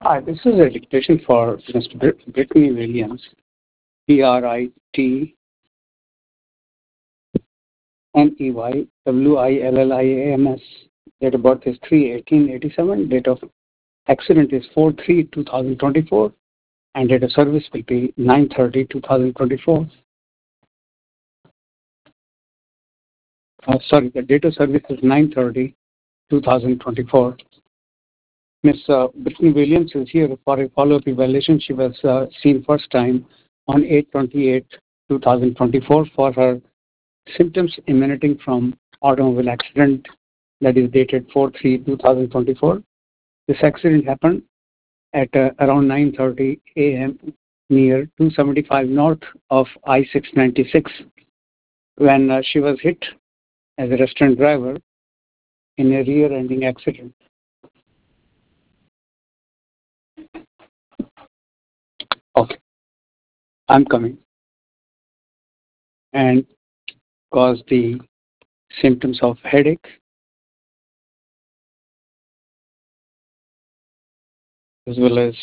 Hi, this is a dictation for Mr. Brittany Williams, Britney Williams. Date of birth is 3/18/87. Date of accident is 4/3/2024, and date of service will be 9/30/2024. Sorry, the date of service is 9/30/2024. Miss Brittany Williams is here for a follow-up evaluation. She was seen first time on 8/28/2024 for her symptoms emanating from automobile accident that is dated 4/3/2024. This accident happened at around 9:30 a.m. near 275 north of I-696 when she was hit as a restaurant driver in a rear-ending accident. Okay, I'm coming. And caused the symptoms of headache, as well as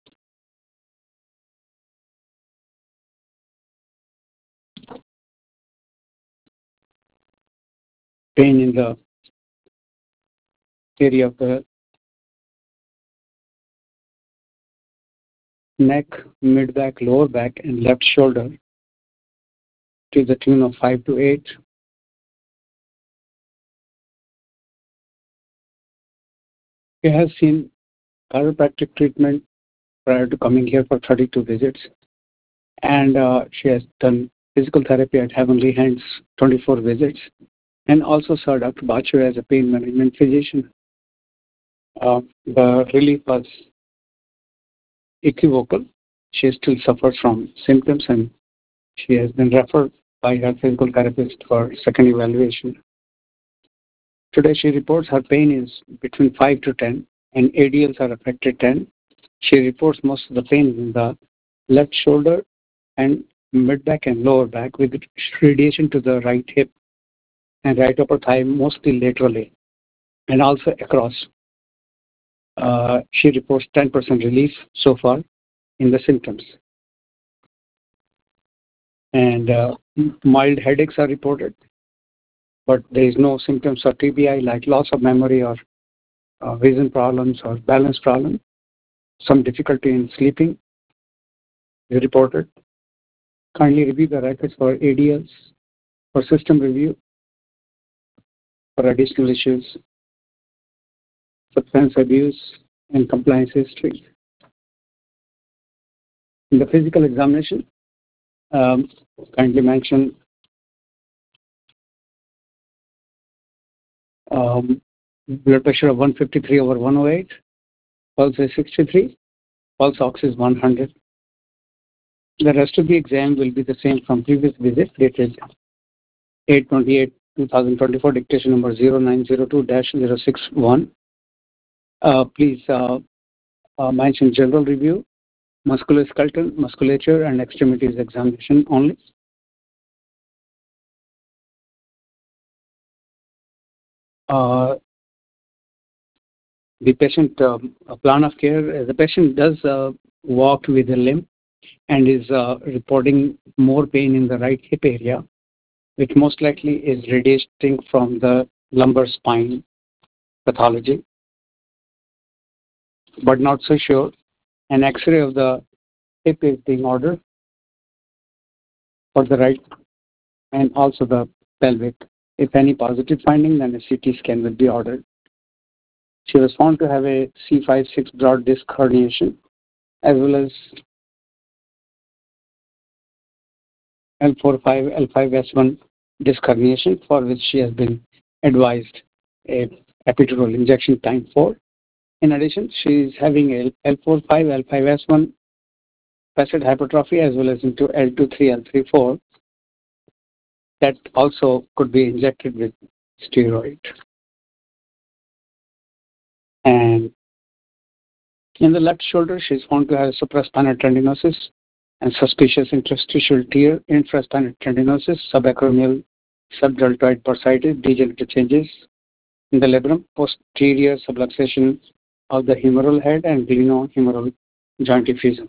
pain in the area of the neck, mid-back, lower back, and left shoulder to the tune of 5 to 8. She has seen chiropractic treatment prior to coming here for 32 visits, and she has done physical therapy at Heavenly Hands 24 visits, and also saw Dr. Bachu as a pain management physician. The relief was equivocal. She still suffers from symptoms, and she has been referred by her physical therapist for second evaluation. Today she reports her pain is between 5 to 10 and ADLs are affected 10. She reports most of the pain in the left shoulder and mid-back and lower back with radiation to the right hip and right upper thigh, mostly laterally, and also across. She reports 10% relief so far in the symptoms. And mild headaches are reported, but there is no symptoms of TBI like loss of memory or vision problems or balance problem. Some difficulty in sleeping is reported. Kindly review the records for ADLs, for system review, for additional issues, substance abuse, and compliance history. In the physical examination, kindly mention blood pressure of 153/108, pulse is 63, pulse ox is 100. The rest of the exam will be the same from previous visit, dated 8/28/2024, dictation number 0902-061. Please mention general review, musculoskeletal, musculature, and extremities examination only. The patient plan of care, the patient does walk with a limp and is reporting more pain in the right hip area, which most likely is radiating from the lumbar spine pathology, but not so sure. An X-ray of the hip is being ordered for the right and also the pelvic. If any positive finding, then a CT scan will be ordered. She was found to have a C5-6 broad disc herniation as well as L4-5, L5-S1 disc herniation, for which she has been advised a epidural injection time 4. In addition, she is having a L4-5, L5-S1 facet hypertrophy as well as into L2-3, L3-4 that also could be injected with steroid. And in the left shoulder, she is found to have supraspinal tendinosis and suspicious interstitial tear, infraspinal tendinosis, subacromial subdeltoid bursitis, degenerative changes in the labrum, posterior subluxation of the humeral head and glenohumeral joint effusion.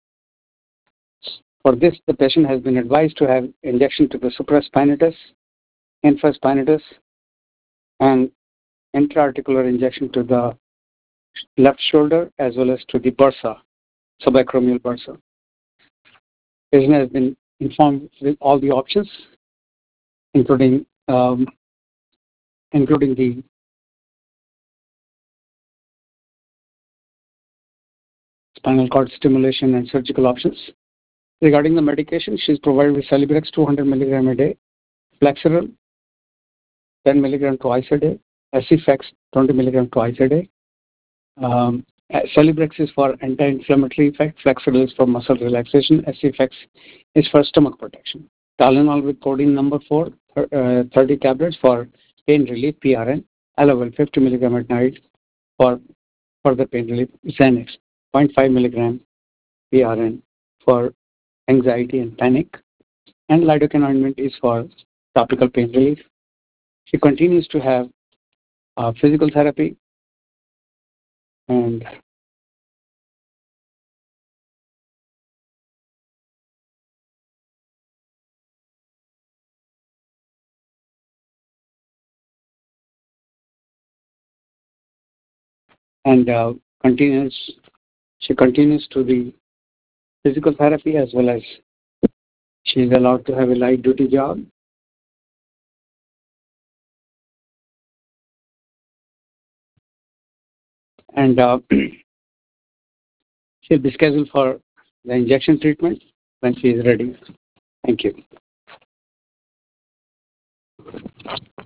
For this, the patient has been advised to have injection to the supraspinatus, infraspinatus, and intra-articular injection to the left shoulder as well as to the bursa, subacromial bursa. Patient has been informed with all the options, including the spinal cord stimulation and surgical options. Regarding the medication, she is provided with Celebrex 200 mg a day, Flexeril 10 mg twice a day, Acifex 20 mg twice a day. Celebrex is for anti-inflammatory effect, Flexeril is for muscle relaxation, Acifex is for stomach protection. Tylenol with codeine number 4, 30 tablets for pain relief, PRN, Alavel 50 mg at night for further pain relief, Xanax 0.5 mg PRN for anxiety and panic, and lidocaine ointment is for topical pain relief. She continues to have physical therapy and and continues. She continues to the physical therapy as well as she is allowed to have a light duty job. And she'll be scheduled for the injection treatment when she is ready. Thank you.